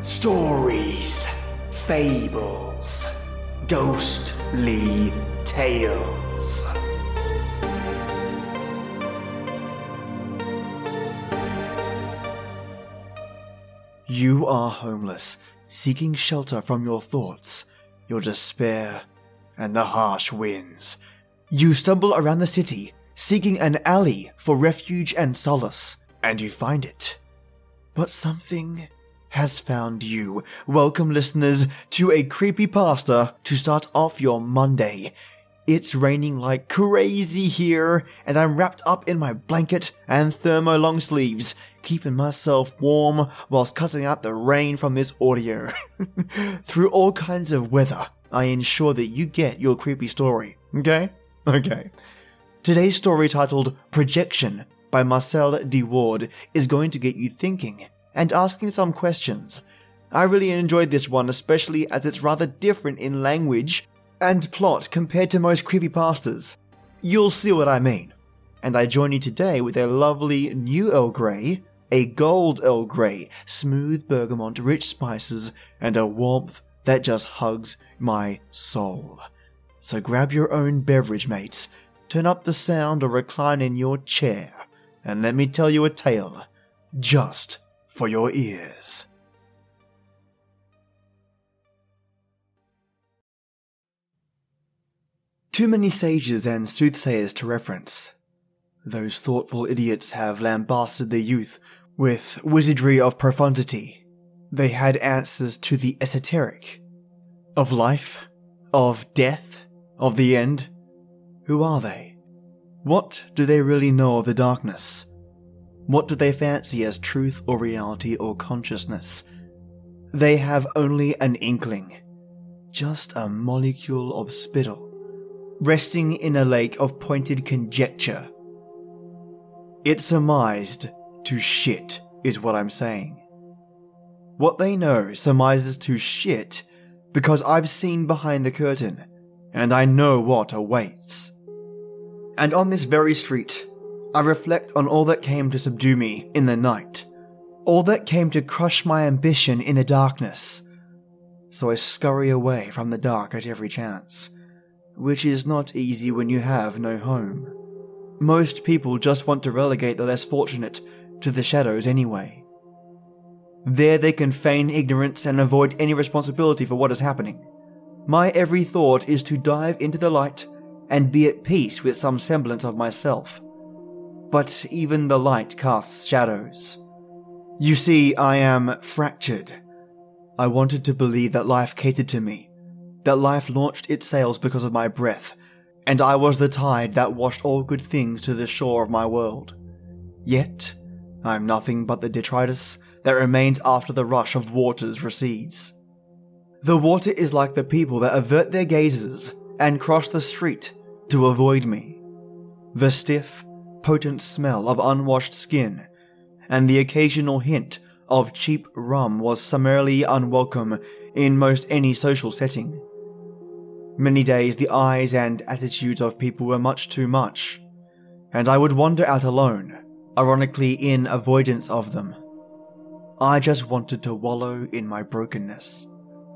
Stories, fables, ghostly tales. You are homeless, seeking shelter from your thoughts, your despair, and the harsh winds. You stumble around the city, seeking an alley for refuge and solace, and you find it. But something has found you. Welcome, listeners, to a creepypasta to start off your Monday. It's raining like crazy here, and I'm wrapped up in my blanket and thermo long sleeves, keeping myself warm whilst cutting out the rain from this audio. Through all kinds of weather, I ensure that you get your creepy story, okay? Okay. Today's story, titled Projection by Marcel D. Ward, is going to get you thinking and asking some questions. I really enjoyed this one, especially as it's rather different in language and plot compared to most creepypastas. You'll see what I mean. And I join you today with a lovely new Earl Grey, a gold Earl Grey, smooth bergamot, rich spices, and a warmth that just hugs my soul. So grab your own beverage, mates, turn up the sound or recline in your chair, and let me tell you a tale just for your ears. Too many sages and soothsayers to reference. Those thoughtful idiots have lambasted the youth with wizardry of profundity. They had answers to the esoteric. Of life, of death, of the end. Who are they? What do they really know of the darkness? What do they fancy as truth or reality or consciousness? They have only an inkling. Just a molecule of spittle, resting in a lake of pointed conjecture. It's surmised to shit, is what I'm saying. What they know surmises to shit because I've seen behind the curtain, and I know what awaits. And on this very street, I reflect on all that came to subdue me in the night, all that came to crush my ambition in the darkness. So I scurry away from the dark at every chance, which is not easy when you have no home. Most people just want to relegate the less fortunate to the shadows anyway. There they can feign ignorance and avoid any responsibility for what is happening. My every thought is to dive into the light and be at peace with some semblance of myself. But even the light casts shadows. You see, I am fractured. I wanted to believe that life catered to me, that life launched its sails because of my breath, and I was the tide that washed all good things to the shore of my world. Yet, I'm nothing but the detritus that remains after the rush of waters recedes. The water is like the people that avert their gazes and cross the street to avoid me. The stiff, potent smell of unwashed skin and the occasional hint of cheap rum was summarily unwelcome in most any social setting. Many days the eyes and attitudes of people were much too much, and I would wander out alone, ironically in avoidance of them. I just wanted to wallow in my brokenness.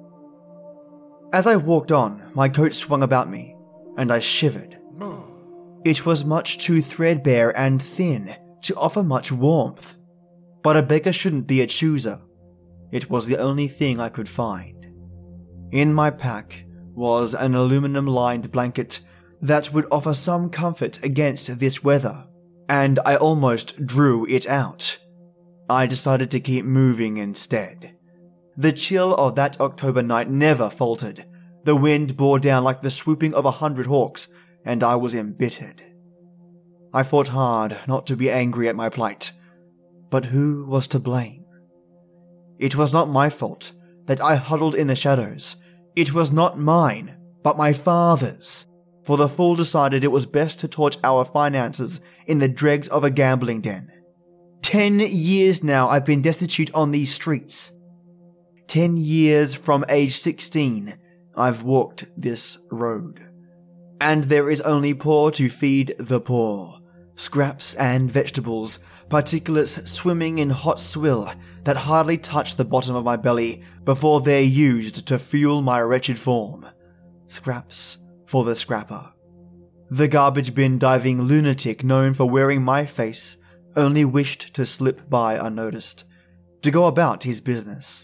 As I walked on, my coat swung about me, and I shivered. It was much too threadbare and thin to offer much warmth, but a beggar shouldn't be a chooser. It was the only thing I could find. In my pack was an aluminum-lined blanket that would offer some comfort against this weather, and I almost drew it out. I decided to keep moving instead. The chill of that October night never faltered. The wind bore down like the swooping of 100 hawks, and I was embittered. I fought hard not to be angry at my plight, but who was to blame? It was not my fault that I huddled in the shadows. It was not mine, but my father's, for the fool decided it was best to torch our finances in the dregs of a gambling den. 10 years now I've been destitute on these streets. 10 years from age 16 I've walked this road. And there is only poor to feed the poor. Scraps and vegetables, particulates swimming in hot swill that hardly touch the bottom of my belly before they're used to fuel my wretched form. Scraps for the scrapper. The garbage bin diving lunatic known for wearing my face only wished to slip by unnoticed, to go about his business.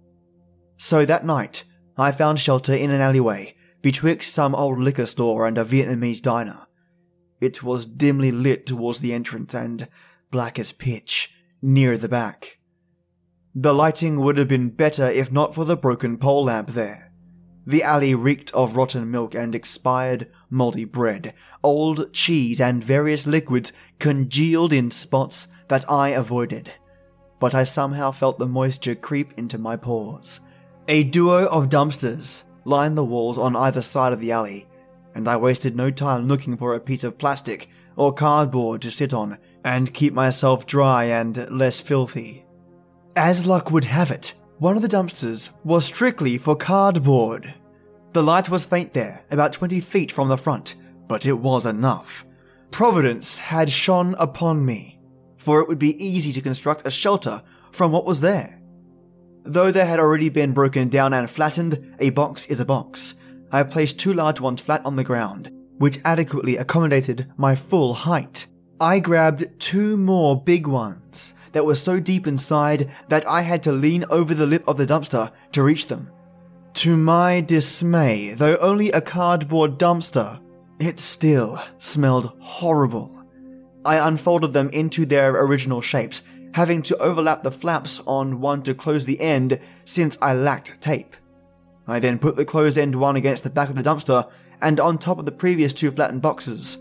So that night, I found shelter in an alleyway betwixt some old liquor store and a Vietnamese diner. It was dimly lit towards the entrance and black as pitch near the back. The lighting would have been better if not for the broken pole lamp there. The alley reeked of rotten milk and expired, mouldy bread, old cheese and various liquids congealed in spots that I avoided. But I somehow felt the moisture creep into my pores. A duo of dumpsters lined the walls on either side of the alley, and I wasted no time looking for a piece of plastic or cardboard to sit on and keep myself dry and less filthy. As luck would have it, one of the dumpsters was strictly for cardboard. The light was faint there, about 20 feet from the front, but it was enough. Providence had shone upon me, for it would be easy to construct a shelter from what was there. Though they had already been broken down and flattened, a box is a box. I placed 2 large ones flat on the ground, which adequately accommodated my full height. I grabbed 2 more big ones that were so deep inside that I had to lean over the lip of the dumpster to reach them. To my dismay, though only a cardboard dumpster, it still smelled horrible. I unfolded them into their original shapes, having to overlap the flaps on one to close the end since I lacked tape. I then put the closed end one against the back of the dumpster and on top of the previous 2 flattened boxes.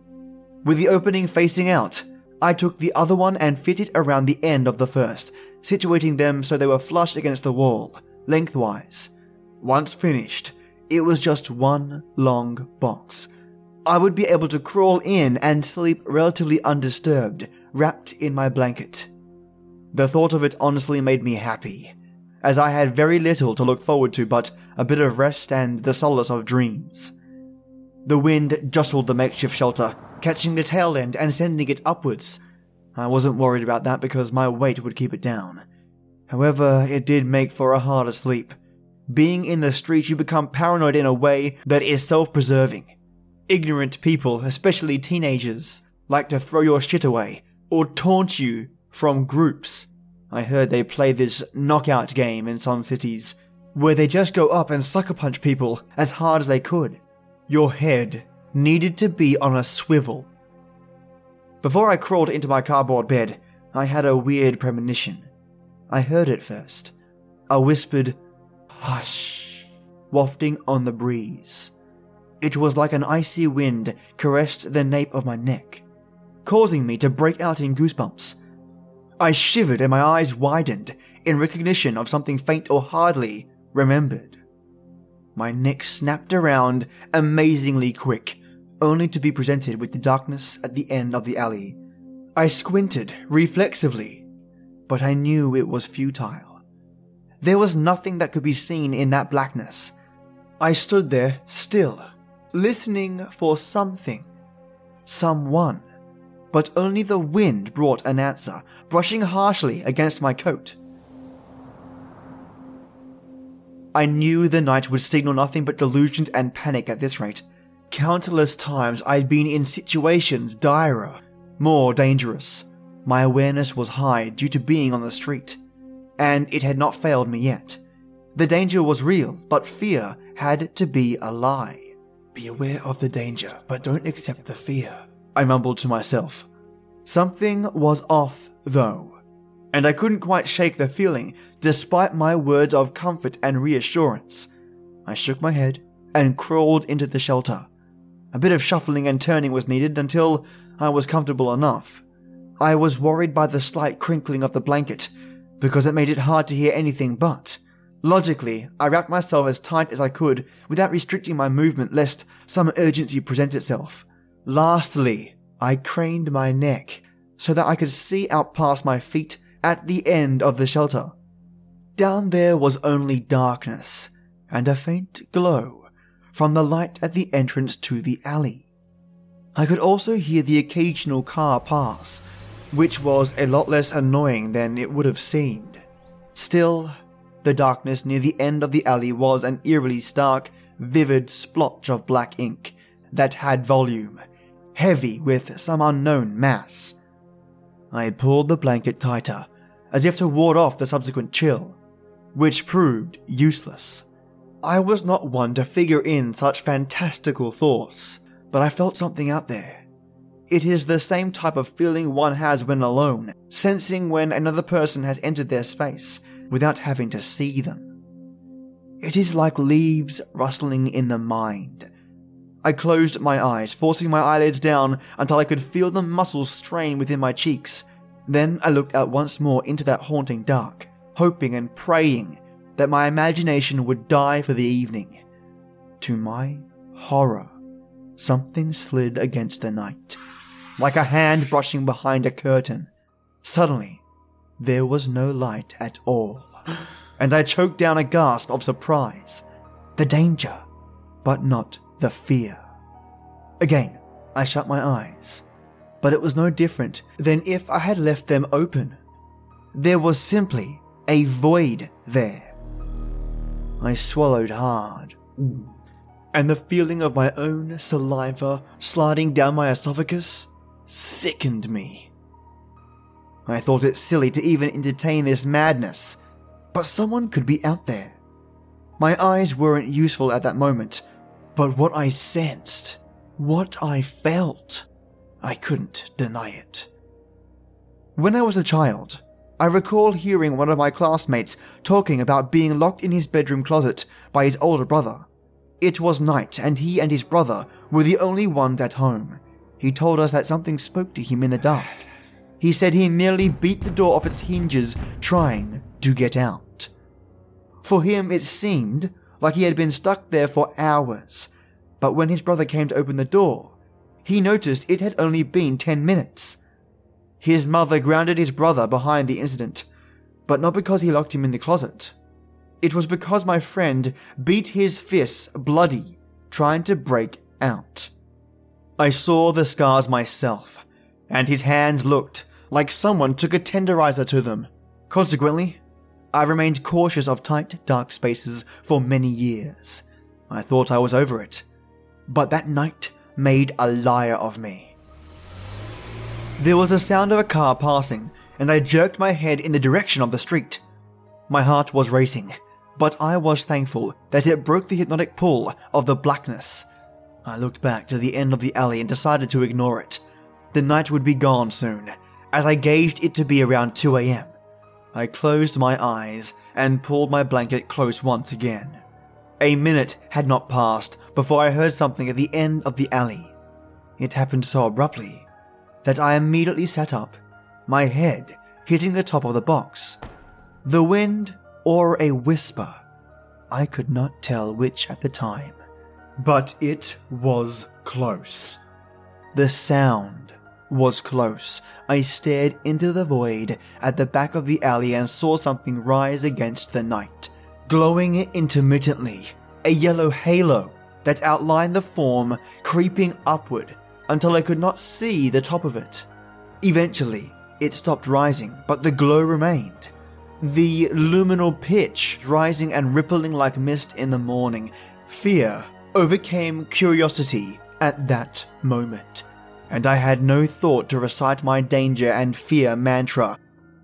With the opening facing out, I took the other one and fitted around the end of the first, situating them so they were flush against the wall, lengthwise. Once finished, it was just one long box. I would be able to crawl in and sleep relatively undisturbed, wrapped in my blanket. The thought of it honestly made me happy, as I had very little to look forward to but a bit of rest and the solace of dreams. The wind jostled the makeshift shelter, catching the tail end and sending it upwards. I wasn't worried about that because my weight would keep it down. However, it did make for a harder sleep. Being in the street, you become paranoid in a way that is self-preserving. Ignorant people, especially teenagers, like to throw your shit away or taunt you from groups. I heard they play this knockout game in some cities, where they just go up and sucker punch people as hard as they could. Your head needed to be on a swivel. Before I crawled into my cardboard bed, I had a weird premonition. I heard it first. A whispered, "Hush," wafting on the breeze. It was like an icy wind caressed the nape of my neck, causing me to break out in goosebumps. I shivered and my eyes widened in recognition of something faint or hardly remembered. My neck snapped around amazingly quick, only to be presented with the darkness at the end of the alley. I squinted reflexively, but I knew it was futile. There was nothing that could be seen in that blackness. I stood there still, listening for something, someone, but only the wind brought an answer, brushing harshly against my coat. I knew the night would signal nothing but delusions and panic at this rate. Countless times I'd been in situations direr, more dangerous. My awareness was high due to being on the street, and it had not failed me yet. The danger was real, but fear had to be a lie. "Be aware of the danger, but don't accept the fear," I mumbled to myself. Something was off, though, and I couldn't quite shake the feeling despite my words of comfort and reassurance. I shook my head and crawled into the shelter. A bit of shuffling and turning was needed until I was comfortable enough. I was worried by the slight crinkling of the blanket, because it made it hard to hear anything but. Logically, I wrapped myself as tight as I could without restricting my movement lest some urgency present itself. Lastly, I craned my neck so that I could see out past my feet at the end of the shelter. Down there was only darkness and a faint glow from the light at the entrance to the alley. I could also hear the occasional car pass, which was a lot less annoying than it would have seemed. Still, the darkness near the end of the alley was an eerily stark, vivid splotch of black ink that had volume, heavy with some unknown mass. I pulled the blanket tighter, as if to ward off the subsequent chill, which proved useless. I was not one to figure in such fantastical thoughts, but I felt something out there. It is the same type of feeling one has when alone, sensing when another person has entered their space without having to see them. It is like leaves rustling in the mind. I closed my eyes, forcing my eyelids down until I could feel the muscles strain within my cheeks. Then I looked out once more into that haunting dark, hoping and praying that my imagination would die for the evening. To my horror, something slid against the night, like a hand brushing behind a curtain. Suddenly, there was no light at all, and I choked down a gasp of surprise. The danger, but not the fear. Again, I shut my eyes, but it was no different than if I had left them open. There was simply a void there. I swallowed hard, and the feeling of my own saliva sliding down my esophagus sickened me. I thought it silly to even entertain this madness, but someone could be out there. My eyes weren't useful at that moment, but what I sensed, what I felt, I couldn't deny it. When I was a child, I recall hearing one of my classmates talking about being locked in his bedroom closet by his older brother. It was night, and he and his brother were the only ones at home. He told us that something spoke to him in the dark. He said he nearly beat the door off its hinges trying to get out. For him, it seemed like he had been stuck there for hours, but when his brother came to open the door, he noticed it had only been 10 minutes. His mother grounded his brother behind the incident, but not because he locked him in the closet. It was because my friend beat his fists bloody, trying to break out. I saw the scars myself, and his hands looked like someone took a tenderizer to them. Consequently, I remained cautious of tight, dark spaces for many years. I thought I was over it, but that night made a liar of me. There was the sound of a car passing, and I jerked my head in the direction of the street. My heart was racing, but I was thankful that it broke the hypnotic pull of the blackness. I looked back to the end of the alley and decided to ignore it. The night would be gone soon, as I gauged it to be around 2 a.m. I closed my eyes and pulled my blanket close once again. A minute had not passed before I heard something at the end of the alley. It happened so abruptly that I immediately sat up, my head hitting the top of the box. The wind or a whisper, I could not tell which at the time, but it was close. The sound was close. I stared into the void at the back of the alley and saw something rise against the night, glowing intermittently, a yellow halo that outlined the form creeping upward until I could not see the top of it. Eventually, it stopped rising, but the glow remained. The luminal pitch rising and rippling like mist in the morning. Fear overcame curiosity at that moment, and I had no thought to recite my danger and fear mantra.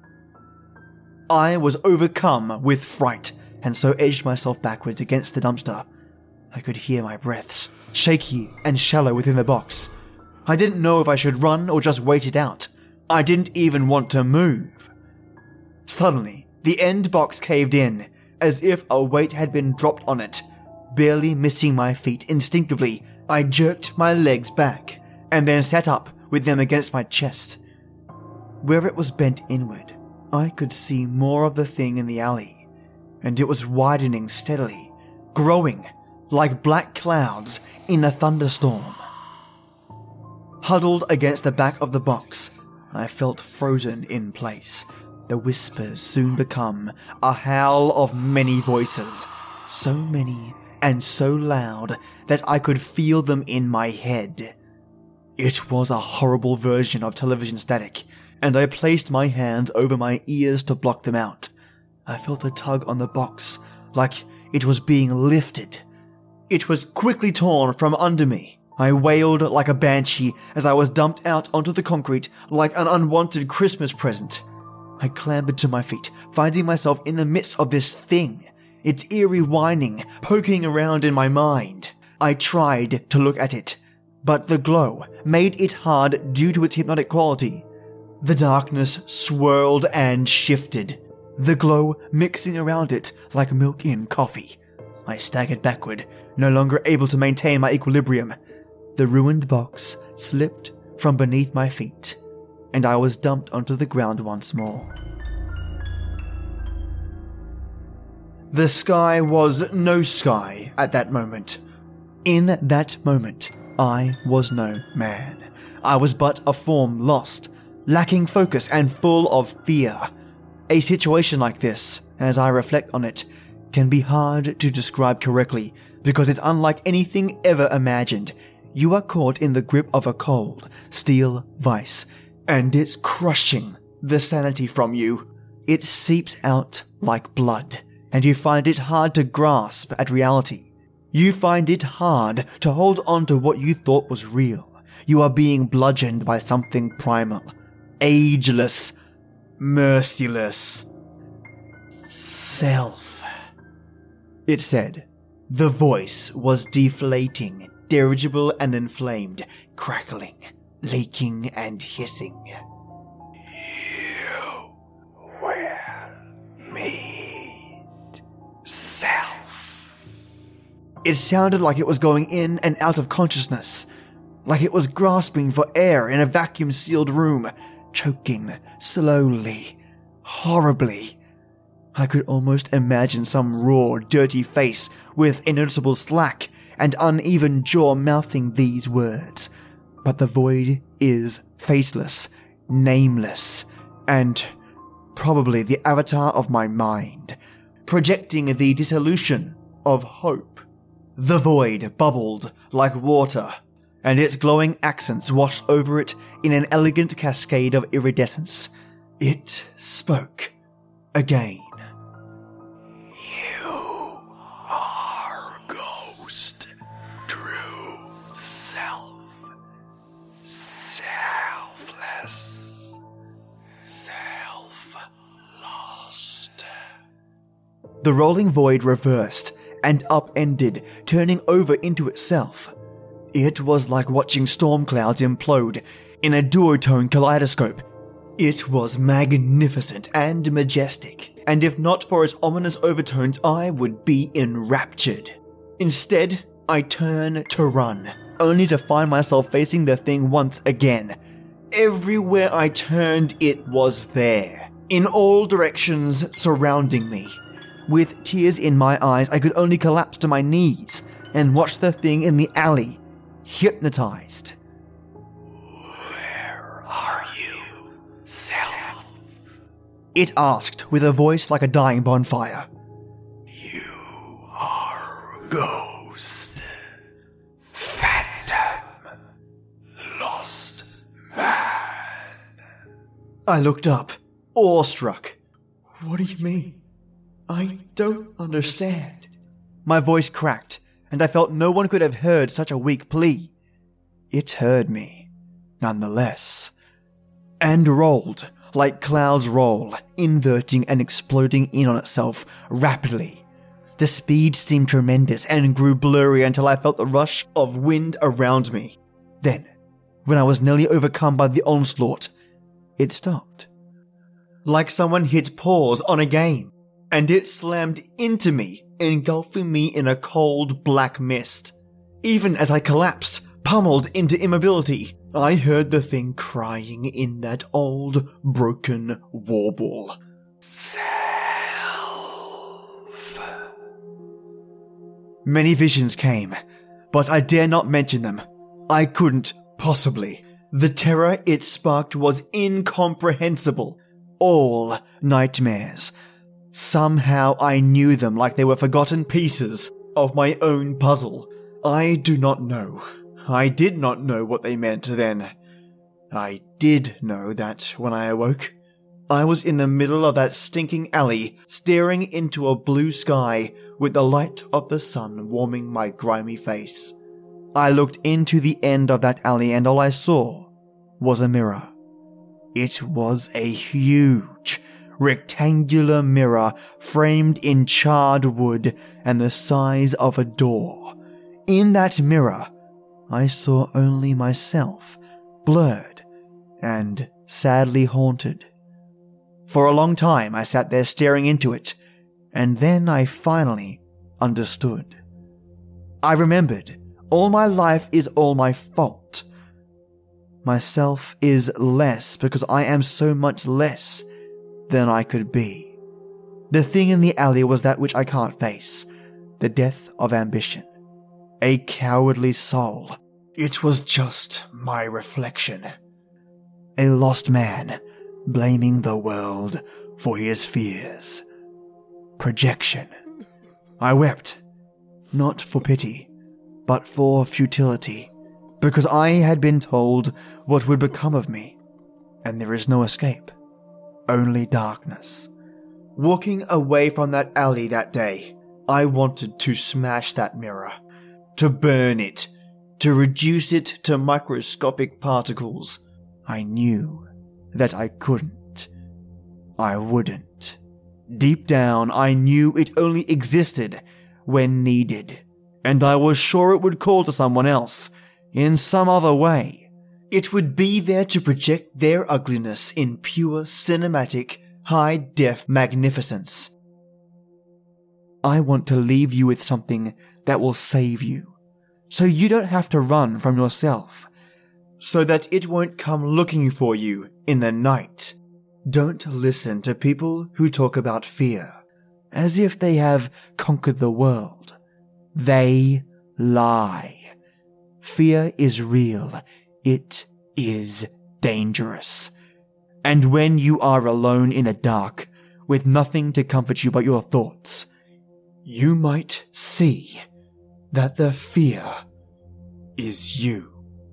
I was overcome with fright, and so edged myself backwards against the dumpster. I could hear my breaths, shaky and shallow within the box. I didn't know if I should run or just wait it out. I didn't even want to move. Suddenly, the end box caved in, as if a weight had been dropped on it. Barely missing my feet instinctively, I jerked my legs back, and then sat up with them against my chest. Where it was bent inward, I could see more of the thing in the alley, and it was widening steadily, growing like black clouds in a thunderstorm. Huddled against the back of the box, I felt frozen in place. The whispers soon become a howl of many voices, so many and so loud that I could feel them in my head. It was a horrible version of television static, and I placed my hands over my ears to block them out. I felt a tug on the box, like it was being lifted. It was quickly torn from under me. I wailed like a banshee as I was dumped out onto the concrete like an unwanted Christmas present. I clambered to my feet, finding myself in the midst of this thing, its eerie whining poking around in my mind. I tried to look at it, but the glow made it hard due to its hypnotic quality. The darkness swirled and shifted, the glow mixing around it like milk in coffee. I staggered backward, no longer able to maintain my equilibrium. The ruined box slipped from beneath my feet, and I was dumped onto the ground once more. The sky was no sky at that moment. In that moment, I was no man. I was but a form lost, lacking focus and full of fear. A situation like this, as I reflect on it, can be hard to describe correctly because it's unlike anything ever imagined. You are caught in the grip of a cold, steel vice, and it's crushing the sanity from you. It seeps out like blood, and you find it hard to grasp at reality. You find it hard to hold on to what you thought was real. You are being bludgeoned by something primal, ageless, merciless. Self, it said. The voice was deflating, dirigible and inflamed, crackling, leaking and hissing. You will meet self. It sounded like it was going in and out of consciousness, like it was grasping for air in a vacuum-sealed room, choking slowly, horribly. I could almost imagine some raw, dirty face with a noticeable slack and uneven jaw mouthing these words. But the void is faceless, nameless, and probably the avatar of my mind, projecting the dissolution of hope. The void bubbled like water, and its glowing accents washed over it in an elegant cascade of iridescence. It spoke again. You are ghost, true self, selfless, self-lost. The rolling void reversed and upended, turning over into itself. It was like watching storm clouds implode in a duotone kaleidoscope. It was magnificent and majestic, and if not for its ominous overtones, I would be enraptured. Instead, I turned to run, only to find myself facing the thing once again. Everywhere I turned, it was there, in all directions surrounding me. With tears in my eyes, I could only collapse to my knees and watch the thing in the alley, hypnotized. Where are you, self? It asked with a voice like a dying bonfire. You are ghost, phantom, lost man. I looked up, awestruck. What do you mean? I don't understand. My voice cracked, and I felt no one could have heard such a weak plea. It heard me, nonetheless, and rolled like clouds roll, inverting and exploding in on itself rapidly. The speed seemed tremendous and grew blurry until I felt the rush of wind around me. Then, when I was nearly overcome by the onslaught, it stopped. Like someone hit pause on a game, and it slammed into me, engulfing me in a cold black mist. Even as I collapsed, pummeled into immobility, I heard the thing crying in that old, broken warble. Self. Many visions came, but I dare not mention them. I couldn't, possibly. The terror it sparked was incomprehensible. All nightmares. Somehow I knew them like they were forgotten pieces of my own puzzle. I do not know. I did not know what they meant then. I did know that when I awoke, I was in the middle of that stinking alley, staring into a blue sky with the light of the sun warming my grimy face. I looked into the end of that alley and all I saw was a mirror. It was a huge, rectangular mirror framed in charred wood and the size of a door. In that mirror, I saw only myself, blurred and sadly haunted. For a long time, I sat there staring into it, and then I finally understood. I remembered all my life is all my fault. Myself is less because I am so much less than I could be. The thing in the alley was that which I can't face, the death of ambition. A cowardly soul. It was just my reflection. A lost man blaming the world for his fears. Projection. I wept, not for pity, but for futility, because I had been told what would become of me, and there is no escape, only darkness. Walking away from that alley that day, I wanted to smash that mirror, to burn it, to reduce it to microscopic particles. I knew that I couldn't. I wouldn't. Deep down, I knew it only existed when needed, and I was sure it would call to someone else, in some other way. It would be there to project their ugliness in pure cinematic, high-def magnificence. I want to leave you with something that will save you, so you don't have to run from yourself, so that it won't come looking for you in the night. Don't listen to people who talk about fear as if they have conquered the world. They lie. Fear is real. It is dangerous. And when you are alone in the dark, with nothing to comfort you but your thoughts, you might see that the fear is you.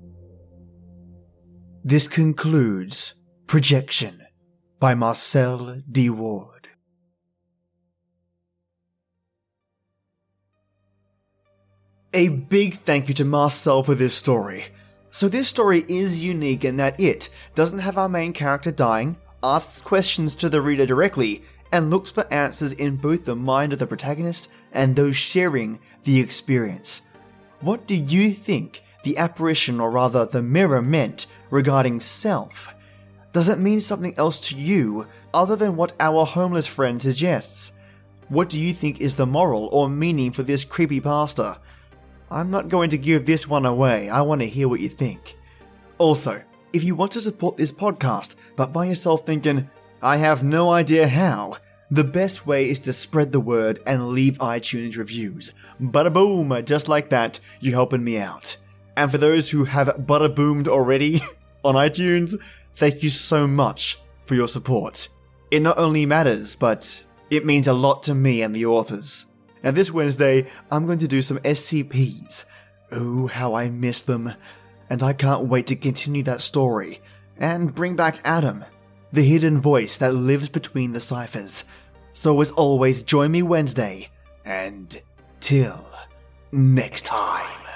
This concludes Projection by Marcel D. Ward. A big thank you to Marcel for this story. So this story is unique in that it doesn't have our main character dying, asks questions to the reader directly, and looks for answers in both the mind of the protagonist and those sharing the experience. What do you think the apparition, or rather the mirror, meant regarding self? Does it mean something else to you other than what our homeless friend suggests? What do you think is the moral or meaning for this creepypasta? I'm not going to give this one away. I want to hear what you think. Also, if you want to support this podcast but find yourself thinking, I have no idea how, the best way is to spread the word and leave iTunes reviews. Bada boom, just like that, you're helping me out. And for those who have bada boomed already on iTunes, thank you so much for your support. It not only matters, but it means a lot to me and the authors. Now this Wednesday, I'm going to do some SCPs. Oh, how I miss them. And I can't wait to continue that story and bring back Adam, the hidden voice that lives between the ciphers. So as always, join me Wednesday, and till next time.